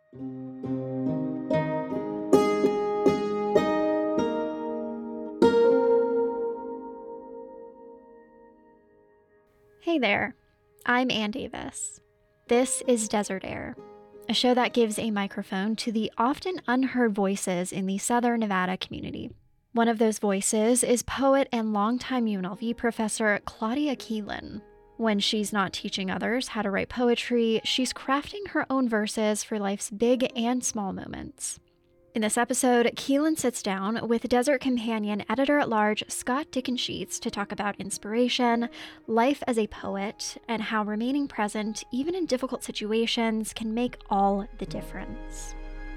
Hey there, I'm Ann Davis. This is Desert Air, a show that gives a microphone to the often unheard voices in the Southern Nevada community. One of those voices is poet and longtime UNLV professor Claudia Keelan. When she's not teaching others how to write poetry, she's crafting her own verses for life's big and small moments. In this episode, Keelan sits down with Desert Companion editor-at-large Scott Dickensheets to talk about inspiration, life as a poet, and how remaining present, even in difficult situations, can make all the difference.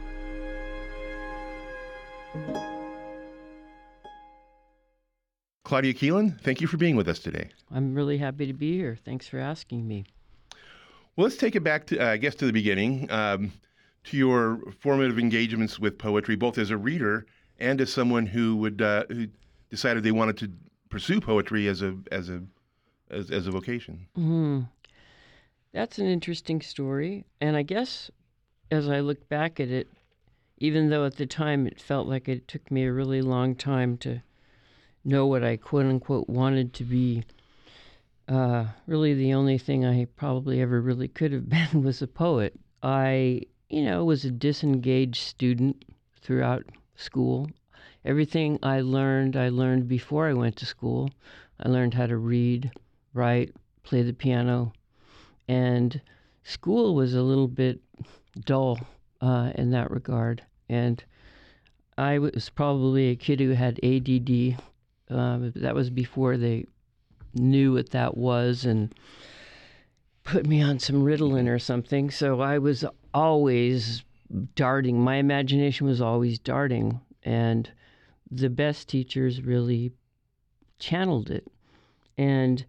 Claudia Keelan, thank you for being with us today. I'm really happy to be here. Thanks for asking me. Well, let's take it back to, to the beginning, to your formative engagements with poetry, both as a reader and as someone who decided they wanted to pursue poetry as a vocation. Mm-hmm. That's an interesting story, and I guess as I look back at it, even though at the time it felt like it took me a really long time to know what I quote-unquote wanted to be, really the only thing I probably ever really could have been was a poet. I, was a disengaged student throughout school. Everything I learned before I went to school. I learned how to read, write, play the piano, and school was a little bit dull in that regard. And I was probably a kid who had ADD. That was before they knew what that was and put me on some Ritalin or something. So I was always darting. My imagination was always darting. And the best teachers really channeled it. And,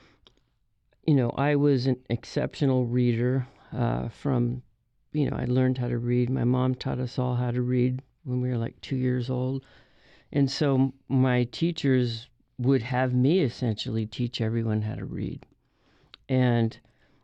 I was an exceptional reader from, I learned how to read. My mom taught us all how to read when we were like 2 years old. And so my teachers would have me essentially teach everyone how to read. And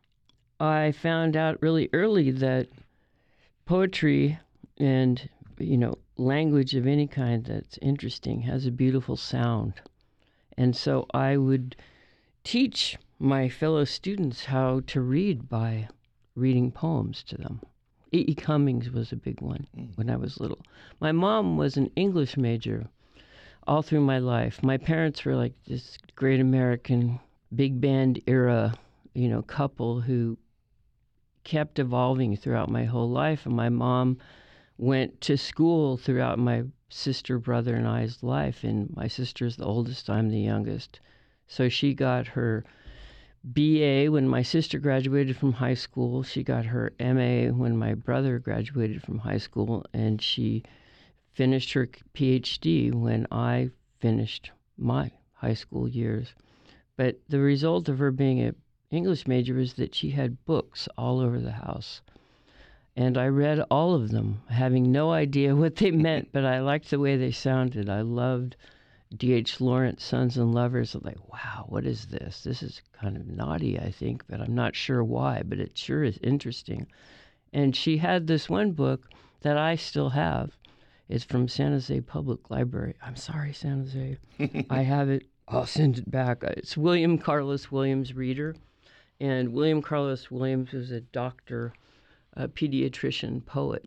I found out really early that poetry and, language of any kind that's interesting has a beautiful sound. And so I would teach my fellow students how to read by reading poems to them. E.E. Cummings was a big one when I was little. My mom was an English major all through my life. My parents were like this great American big band era, couple who kept evolving throughout my whole life. And my mom went to school throughout my sister, brother, and I's life. And my sister's the oldest, I'm the youngest. So she got her BA when my sister graduated from high school. She got her MA when my brother graduated from high school. And she finished her PhD when I finished my high school years. But the result of her being an English major is that she had books all over the house. And I read all of them, having no idea what they meant, but I liked the way they sounded. I loved D.H. Lawrence, Sons and Lovers. I'm like, wow, what is this? This is kind of naughty, I think, but I'm not sure why, but it sure is interesting. And she had this one book that I still have. It's from San Jose Public Library. I'm sorry, San Jose. I have it. I'll send it back. It's William Carlos Williams' Reader. And William Carlos Williams was a doctor, a pediatrician, poet,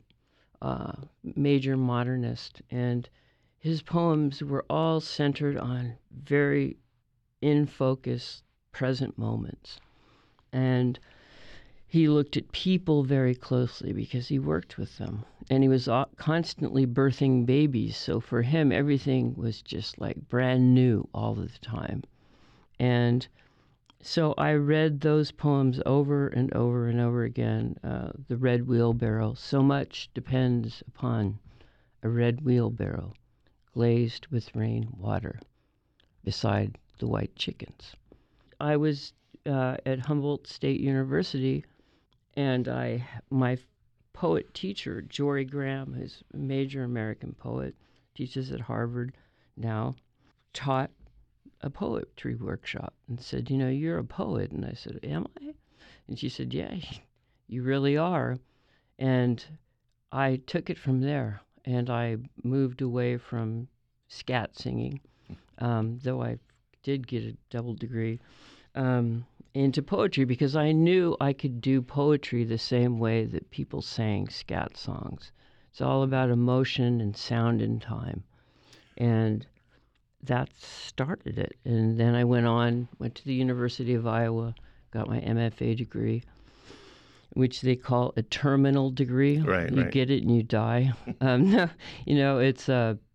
major modernist. And his poems were all centered on very in-focus present moments. And he looked at people very closely because he worked with them. And he was constantly birthing babies. So for him, everything was just like brand new all the time. And so I read those poems over and over and over again. The Red Wheelbarrow. So much depends upon a red wheelbarrow glazed with rain water beside the white chickens. I was at Humboldt State University, and my poet teacher, Jory Graham, who's a major American poet, teaches at Harvard now, taught a poetry workshop and said, you're a poet. And I said, am I? And she said, yeah, you really are. And I took it from there, and I moved away from scat singing, though I did get a double degree, into poetry because I knew I could do poetry the same way that people sang scat songs. It's all about emotion and sound and time. And that started it. And then I went to the University of Iowa, got my MFA degree, which they call a terminal degree. Right, you right. get it and you die. It's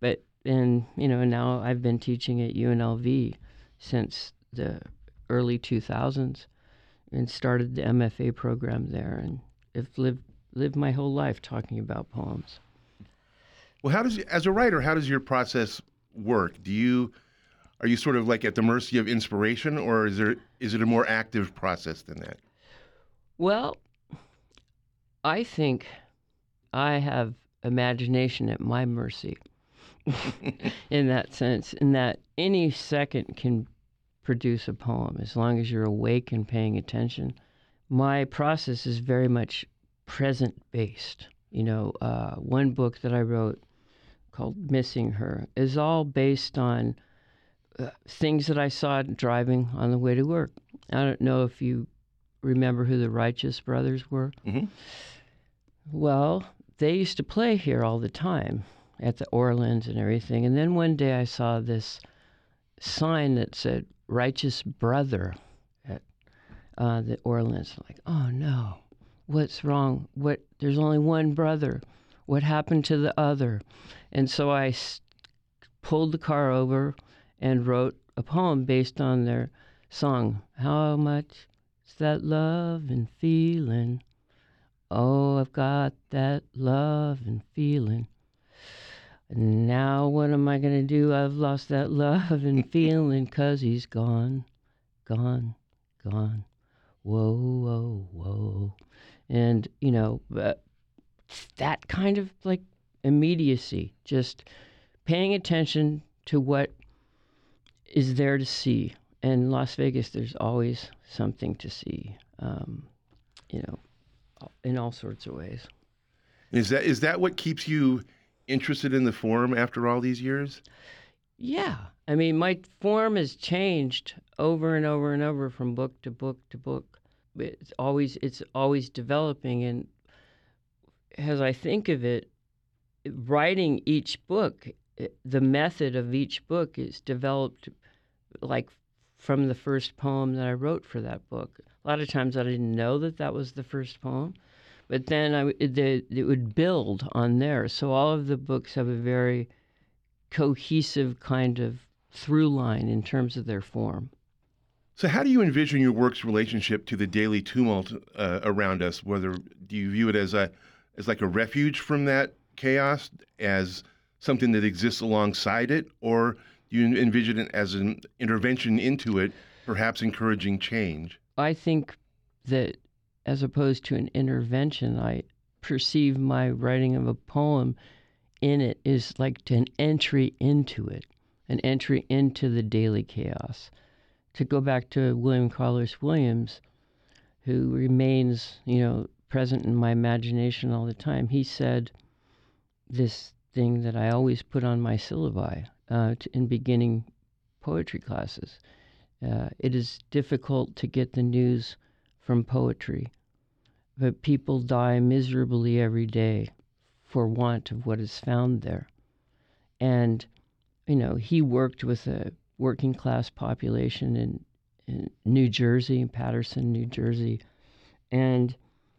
now I've been teaching at UNLV since the early 2000s and started the MFA program there, and I've lived my whole life talking about poems. Well, as a writer, how does your process work? Are you sort of like at the mercy of inspiration, or is it a more active process than that? Well, I think I have imagination at my mercy in that sense, in that any second can produce a poem as long as you're awake and paying attention. My process is very much present-based. One book that I wrote called Missing Her is all based on things that I saw driving on the way to work. I don't know if you remember who the Righteous Brothers were. Mm-hmm. Well, they used to play here all the time at the Orleans and everything. And then one day I saw this sign that said Righteous Brother at the Orleans. I'm like, oh no, what's wrong? There's only one brother. What happened to the other? And so I pulled the car over and wrote a poem based on their song. How much is that love and feeling? Oh, I've got that love and feeling. And now what am I going to do? I've lost that love and feeling 'cause he's gone, gone, gone. Whoa, whoa, whoa. And, that kind of like immediacy, just paying attention to what is there to see. And Las Vegas, there's always something to see, in all sorts of ways. Is that what keeps you interested in the form after all these years? Yeah. I mean, my form has changed over and over and over from book to book to book. It's always developing. And as I think of it, writing each book, the method of each book is developed like from the first poem that I wrote for that book. A lot of times I didn't know that was the first poem, but then it would build on there. So all of the books have a very cohesive kind of through line in terms of their form. So how do you envision your work's relationship to the daily tumult around us? Do you view it as like a refuge from that chaos, as something that exists alongside it, or do you envision it as an intervention into it, perhaps encouraging change? I think that as opposed to an intervention, I perceive my writing of a poem in it is like an entry into it, an entry into the daily chaos. To go back to William Carlos Williams, who remains, present in my imagination all the time, he said this thing that I always put on my syllabi in beginning poetry classes. It is difficult to get the news from poetry, but people die miserably every day for want of what is found there. And, he worked with a working class population in New Jersey, Paterson, New Jersey, and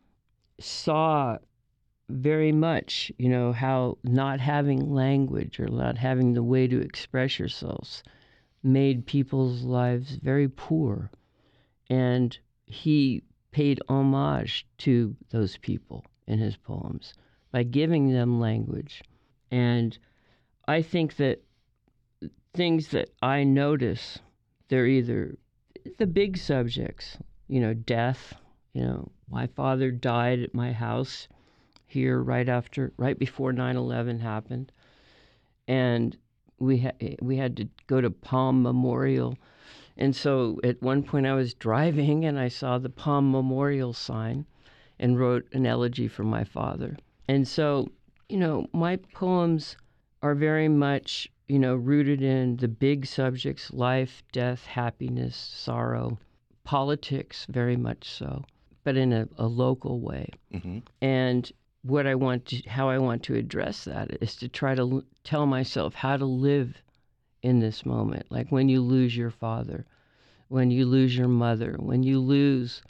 saw very much, how not having language or not having the way to express yourselves made people's lives very poor. And he paid homage to those people in his poems by giving them language. And I think that things that I notice, they're either the big subjects, death. My father died at my house here right before 9/11 happened. And we had to go to Palm Memorial. And so at one point I was driving and I saw the Palm Memorial sign and wrote an elegy for my father. And so, my poems are very much, rooted in the big subjects: life, death, happiness, sorrow, politics, very much so, but in a local way. Mm-hmm. And how I want to address that is to try to tell myself how to live in this moment. Like when you lose your father, when you lose your mother, when you lose,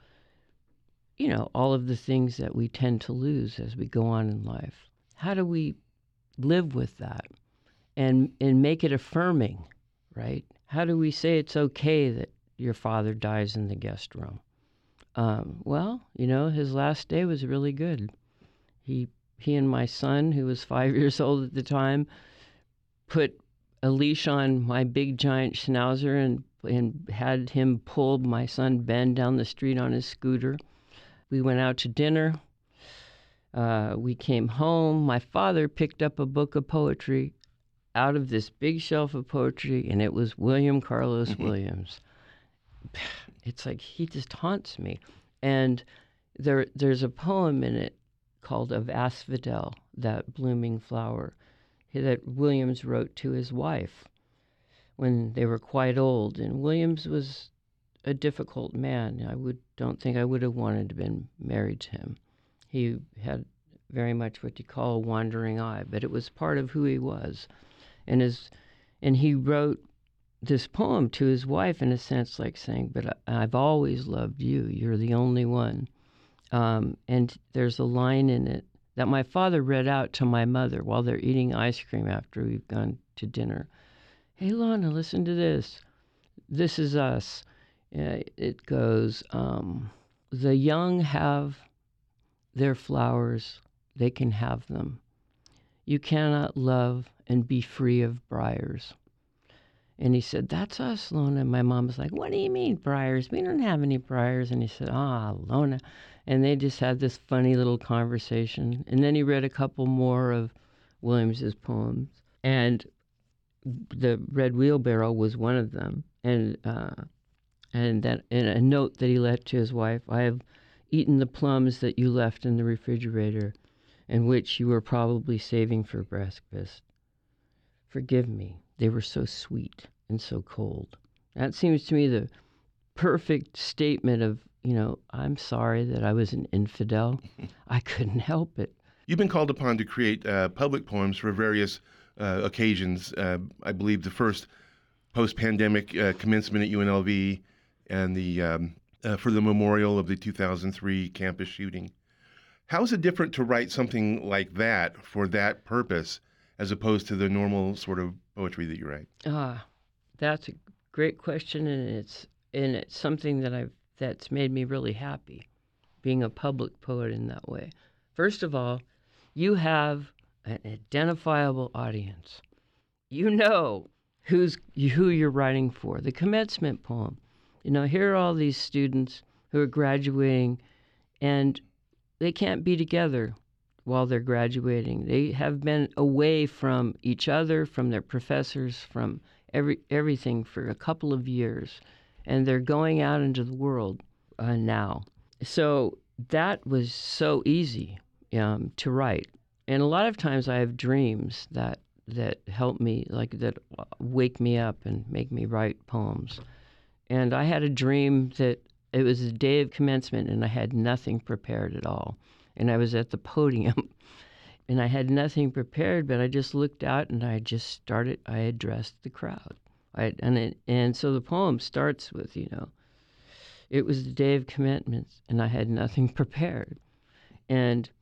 all of the things that we tend to lose as we go on in life. How do we live with that and make it affirming, right? How do we say it's okay that your father dies in the guest room? Well, his last day was really good. He and my son, who was 5 years old at the time, put a leash on my big giant schnauzer and had him pull my son Ben down the street on his scooter. We went out to dinner. We came home. My father picked up a book of poetry out of this big shelf of poetry, and it was William Carlos Williams. It's like he just haunts me. And there's a poem in it called Of Asphodel, that blooming flower, that Williams wrote to his wife when they were quite old. And Williams was a difficult man. Don't think I would have wanted to have been married to him. He had very much what you call a wandering eye, but it was part of who he was. And he wrote this poem to his wife in a sense, like saying, "But I've always loved you. You're the only one." And there's a line in it that my father read out to my mother while they're eating ice cream after we've gone to dinner. "Hey, Lana, listen to this. This is us." It goes, "The young have their flowers. They can have them. You cannot love and be free of briars." And he said, "That's us, Lona." And my mom was like, "What do you mean briars? We don't have any briars." And he said, "Lona." And they just had this funny little conversation. And then he read a couple more of Williams's poems. And the Red Wheelbarrow was one of them. And that in a note that he left to his wife, "I have eaten the plums that you left in the refrigerator and which you were probably saving for breakfast. Forgive me. They were so sweet and so cold." That seems to me the perfect statement of, I'm sorry that I was an infidel. I couldn't help it. You've been called upon to create public poems for various occasions. I believe the first post-pandemic commencement at UNLV and for the memorial of the 2003 campus shooting. How is it different to write something like that for that purpose as opposed to the normal sort of poetry that you write? That's a great question, and it's something that's made me really happy, being a public poet in that way. First of all, you have an identifiable audience. You know who you're writing for. The commencement poem. Here are all these students who are graduating, and they can't be together while they're graduating. They have been away from each other, from their professors, from everything for a couple of years, and they're going out into the world now. So that was so easy to write. And a lot of times I have dreams that help me, like that wake me up and make me write poems. And I had a dream that it was the day of commencement and I had nothing prepared at all. And I was at the podium and I had nothing prepared, but I just looked out and I addressed the crowd. And so the poem starts with, it was the day of commencement and I had nothing prepared. And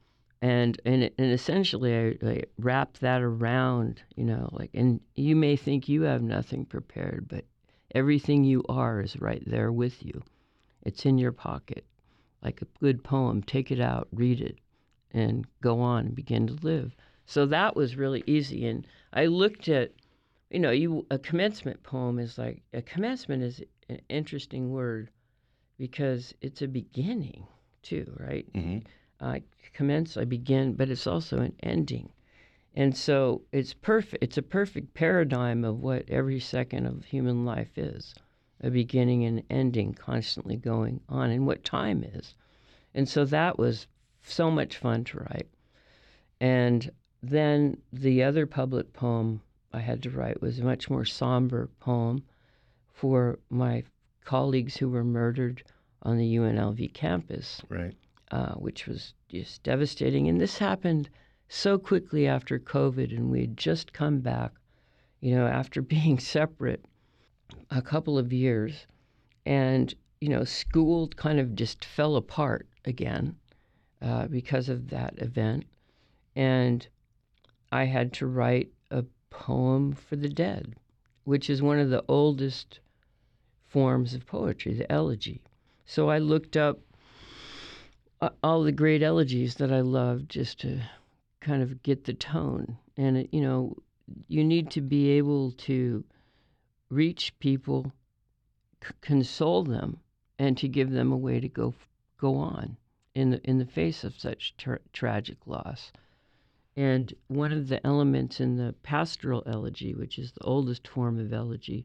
essentially I wrap that around, and you may think you have nothing prepared, but everything you are is right there with you. It's in your pocket. Like a good poem, take it out, read it, and go on and begin to live. So that was really easy. And I looked at, a commencement poem is like, a commencement is an interesting word because it's a beginning too, right? Mm-hmm. I commence, I begin, but it's also an ending. And so it's perfect. It's a perfect paradigm of what every second of human life is, a beginning and ending constantly going on, and what time is. And so that was so much fun to write. And then the other public poem I had to write was a much more somber poem for my colleagues who were murdered on the UNLV campus, Right. which was just devastating. And this happened so quickly after COVID, and we had just come back, after being separate a couple of years. And, school kind of just fell apart again because of that event. And I had to write a poem for the dead, which is one of the oldest forms of poetry, the elegy. So I looked up all the great elegies that I loved just to kind of get the tone. And, you need to be able to reach people, console them, and to give them a way to go on in the face of such tragic loss. And one of the elements in the pastoral elegy, which is the oldest form of elegy,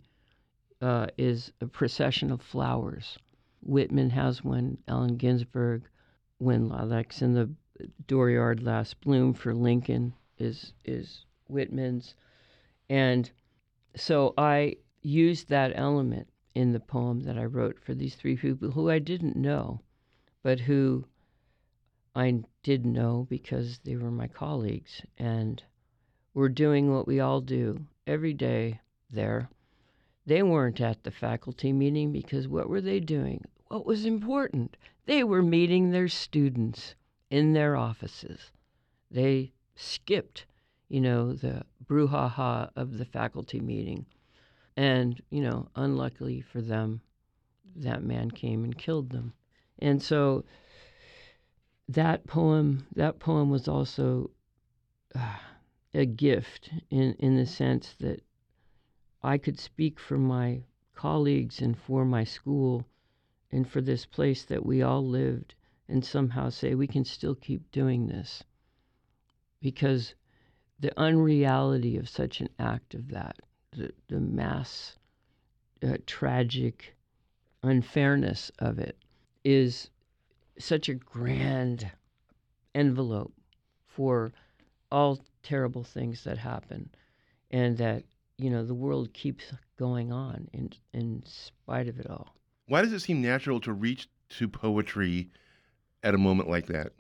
is a procession of flowers. Whitman has one, Allen Ginsberg, When Lilacs in the Dooryard Last Bloom for Lincoln is Whitman's. And so I used that element in the poem that I wrote for these three people who I didn't know, but who I did know because they were my colleagues and were doing what we all do every day there. They weren't at the faculty meeting because what were they doing? What was important? They were meeting their students in their offices. They skipped, the brouhaha of the faculty meeting. And, unluckily for them, that man came and killed them. And so that poem was also a gift in the sense that I could speak for my colleagues and for my school and for this place that we all lived and somehow say we can still keep doing this. Because the unreality of such an act of that, the mass tragic unfairness of it is such a grand envelope for all terrible things that happen, and that the world keeps going on in spite of it all. Why does it seem natural to reach to poetry at a moment like that?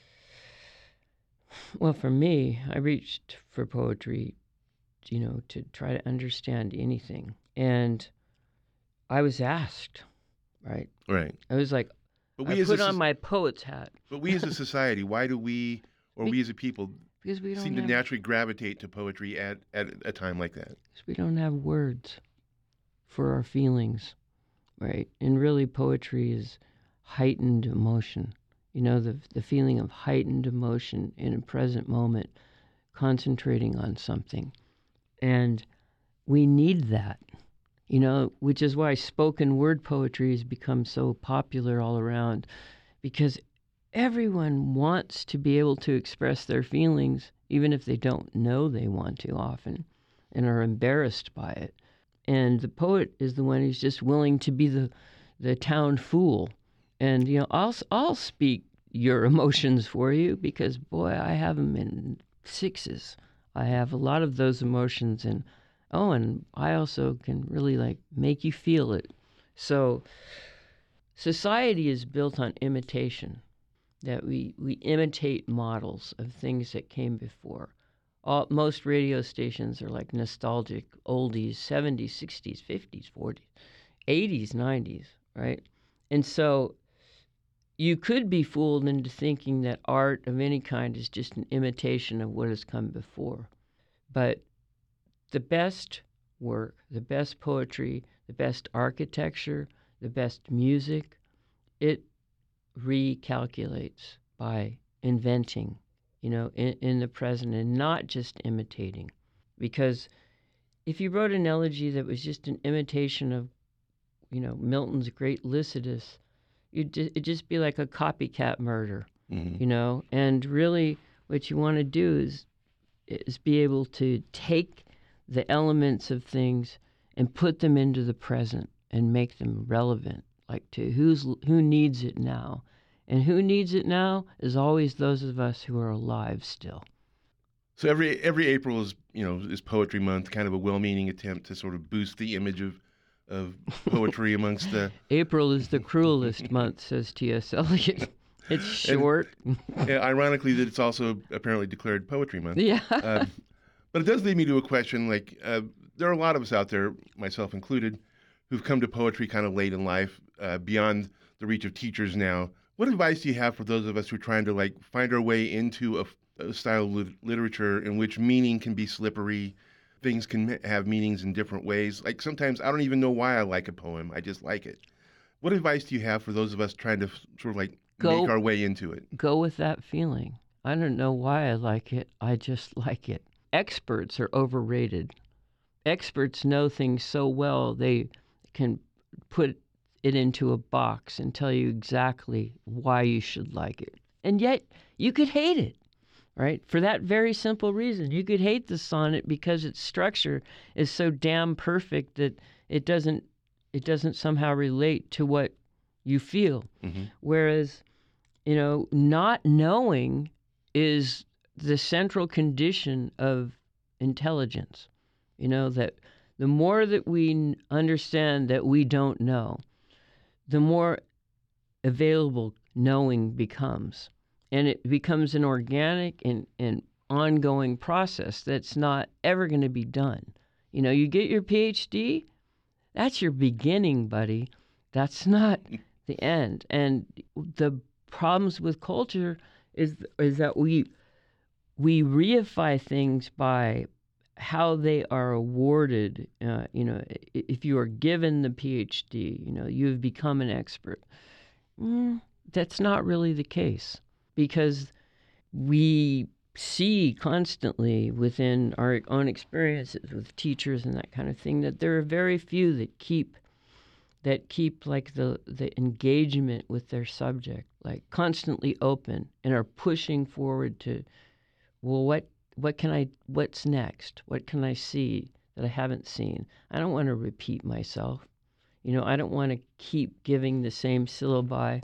Well, for me, I reached for poetry, to try to understand anything. And I was asked, right? Right. I was like, But I put on my poet's hat. But we as a society, why do we, or we as a people, because we don't seem to naturally gravitate to poetry at a time like that? Because we don't have words for our feelings, right? And really, poetry is heightened emotion. The feeling of heightened emotion in a present moment, concentrating on something. And we need that, which is why spoken word poetry has become so popular all around, because everyone wants to be able to express their feelings, even if they don't know they want to often and are embarrassed by it. And the poet is the one who's just willing to be the town fool. And, I'll speak your emotions for you because, boy, I have them in sixes. I have a lot of those emotions, and I also can really make you feel it. So society is built on imitation, that we imitate models of things that came before. Most radio stations are like nostalgic oldies, 70s, 60s, 50s, 40s, 80s, 90s, right? And so you could be fooled into thinking that art of any kind is just an imitation of what has come before. But the best work, the best poetry, the best architecture, the best music, it recalculates by inventing, in the present and not just imitating. Because if you wrote an elegy that was just an imitation of, Milton's great Lycidas, it'd just be like a copycat murder, Mm-hmm. And really what you want to do is be able to take the elements of things and put them into the present and make them relevant, like to who needs it now. And who needs it now is always those of us who are alive still. So every April is Poetry Month, kind of a well-meaning attempt to sort of boost the image of poetry amongst the. April is the cruelest month, says T.S. Eliot. It's short. Yeah, ironically, that it's also apparently declared Poetry Month. Yeah. But it does lead me to a question. Like, there are a lot of us out there, myself included, who've come to poetry kind of late in life, beyond the reach of teachers now. What advice do you have for those of us who are trying to like find our way into a style of literature in which meaning can be slippery, things can have meanings in different ways? Like sometimes I don't even know why I like a poem. I just like it. What advice do you have for those of us trying to sort of like make our way into it? Go with that feeling. I don't know why I like it. I just like it. Experts are overrated. Experts know things so well they can put it into a box and tell you exactly why you should like it. And yet you could hate it, right? For that very simple reason. You could hate the sonnet because its structure is so damn perfect that it doesn't somehow relate to what you feel. Mm-hmm. Whereas, not knowing is the central condition of intelligence. That the more that we understand that we don't know, the more available knowing becomes. And it becomes an organic and ongoing process that's not ever going to be done. You get your PhD, that's your beginning, buddy. That's not the end. And the problems with culture is that we reify things by how they are awarded. If you are given the PhD, you've become an expert. That's not really the case, because we see constantly within our own experiences with teachers and that kind of thing that there are very few that keep like the engagement with their subject like constantly open and are pushing forward to, well, what's next? What can I see that I haven't seen? I don't want to repeat myself. I don't want to keep giving the same syllabi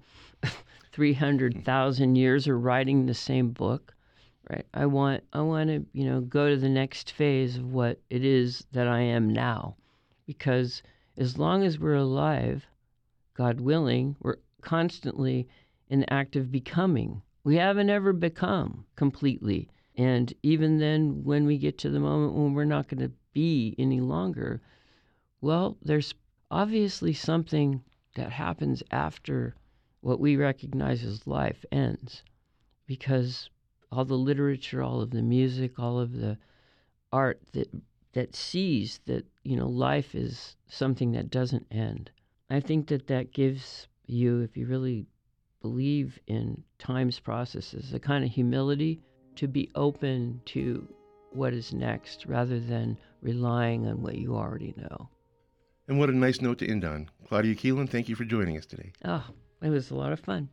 300,000 years or writing the same book, right? I want to, go to the next phase of what it is that I am now, because as long as we're alive, God willing, we're constantly in active becoming. We haven't ever become completely. And even then, when we get to the moment when we're not going to be any longer, well, there's obviously something that happens after what we recognize as life ends, because all the literature, all of the music, all of the art that sees that, life is something that doesn't end. I think that gives you, if you really believe in time's processes, a kind of humility to be open to what is next rather than relying on what you already know. And what a nice note to end on. Claudia Keelan, thank you for joining us today. Oh, it was a lot of fun.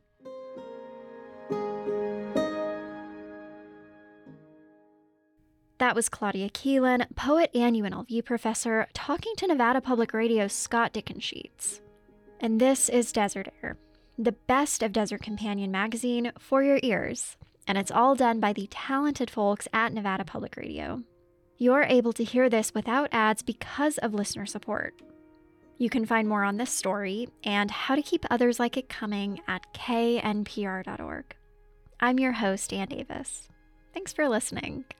That was Claudia Keelan, poet and UNLV professor, talking to Nevada Public Radio's Scott Dickensheets. And this is Desert Air, the best of Desert Companion magazine for your ears. And it's all done by the talented folks at Nevada Public Radio. You're able to hear this without ads because of listener support. You can find more on this story and how to keep others like it coming at knpr.org. I'm your host, Ann Davis. Thanks for listening.